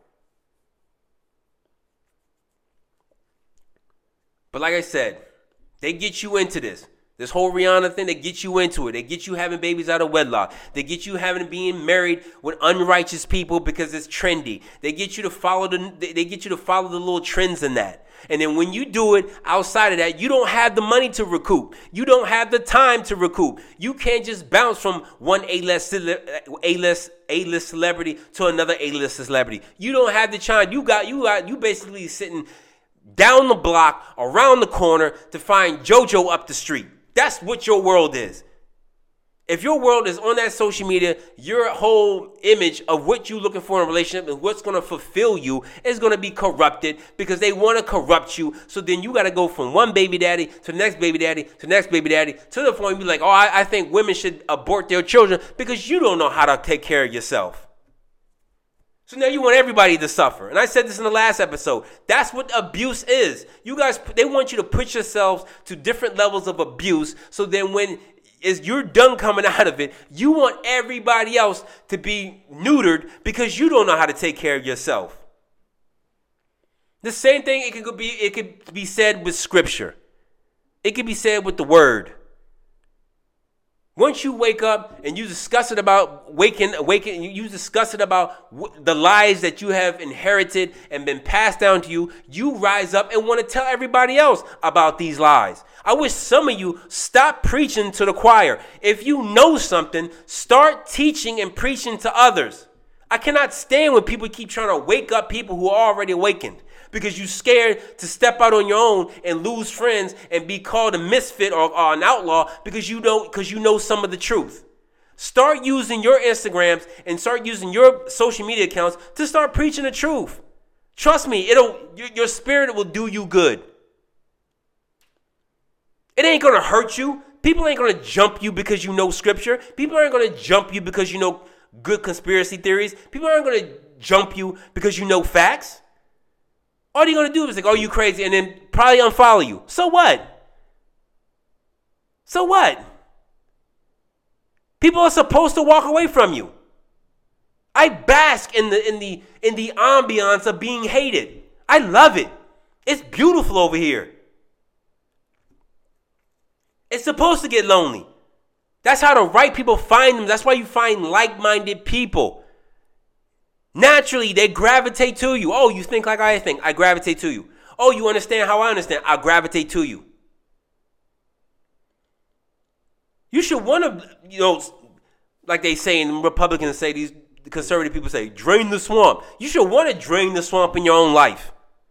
A: But like I said, they get you into this. This whole Rihanna thing, they get you into it. They get you having babies out of wedlock. They get you being married with unrighteous people because it's trendy. They get you to follow the little trends in that. And then when you do it outside of that, you don't have the money to recoup. You don't have the time to recoup. You can't just bounce from one A-list celebrity to another A-list celebrity. You don't have the time. You basically sitting down the block, around the corner to find JoJo up the street. That's what your world is. If your world is on that social media, your whole image of what you're looking for in a relationship and what's going to fulfill you is going to be corrupted because they want to corrupt you. So then you got to go from one baby daddy to the next baby daddy to the next baby daddy to the point you be like, oh, I think women should abort their children because you don't know how to take care of yourself. So now you want everybody to suffer. And I said this in the last episode. That's what abuse is. You guys, they want you to put yourselves to different levels of abuse. So then when you're done coming out of it, you want everybody else to be neutered because you don't know how to take care of yourself. The same thing, it could be said with scripture. It could be said with the word. Once you wake up and you discuss it about you discuss it about the lies that you have inherited and been passed down to you, you rise up and want to tell everybody else about these lies. I wish some of you stop preaching to the choir. If you know something, start teaching and preaching to others. I cannot stand when people keep trying to wake up people who are already awakened. Because you're scared to step out on your own and lose friends and be called a misfit or an outlaw because you know some of the truth. Start using your Instagrams and start using your social media accounts to start preaching the truth. Trust me, your spirit will do you good. It ain't gonna hurt you. People ain't gonna jump you because you know scripture. People aren't gonna jump you because you know good conspiracy theories. People aren't gonna jump you because you know facts. All you're going to do is like, oh, you crazy, and then probably unfollow you. So what? So what? People are supposed to walk away from you. I bask in the ambiance of being hated. I love it. It's beautiful over here. It's supposed to get lonely. That's how the right people find them. That's why you find like-minded people. Naturally, they gravitate to you. Oh, you think like I think. I gravitate to you. Oh, you understand how I understand. I gravitate to you. You should want to, like they say, and Republicans say, these conservative people say, drain the swamp. You should want to drain the swamp in your own life.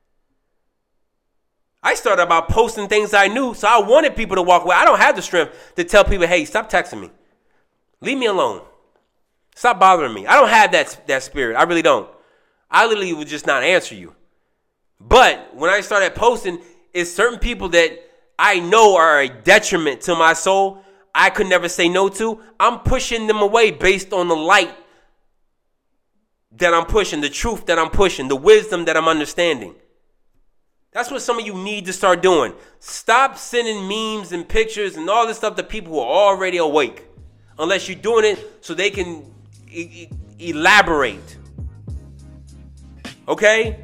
A: I started about posting things I knew, so I wanted people to walk away. I don't have the strength to tell people, hey, stop texting me. Leave me alone. Stop bothering me. I don't have that spirit. I really don't. I literally would just not answer you. But when I started posting, it's certain people that I know are a detriment to my soul, I could never say no to. I'm pushing them away based on the light that I'm pushing, the truth that I'm pushing, the wisdom that I'm understanding. That's what some of you need to start doing. Stop sending memes and pictures and all this stuff to people who are already awake. Unless you're doing it so they can elaborate. Okay?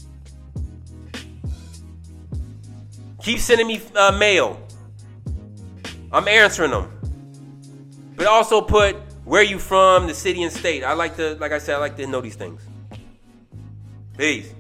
A: Keep sending me mail. I'm answering them. But also put where you from, the city and state. Like I said, I like to know these things. Peace.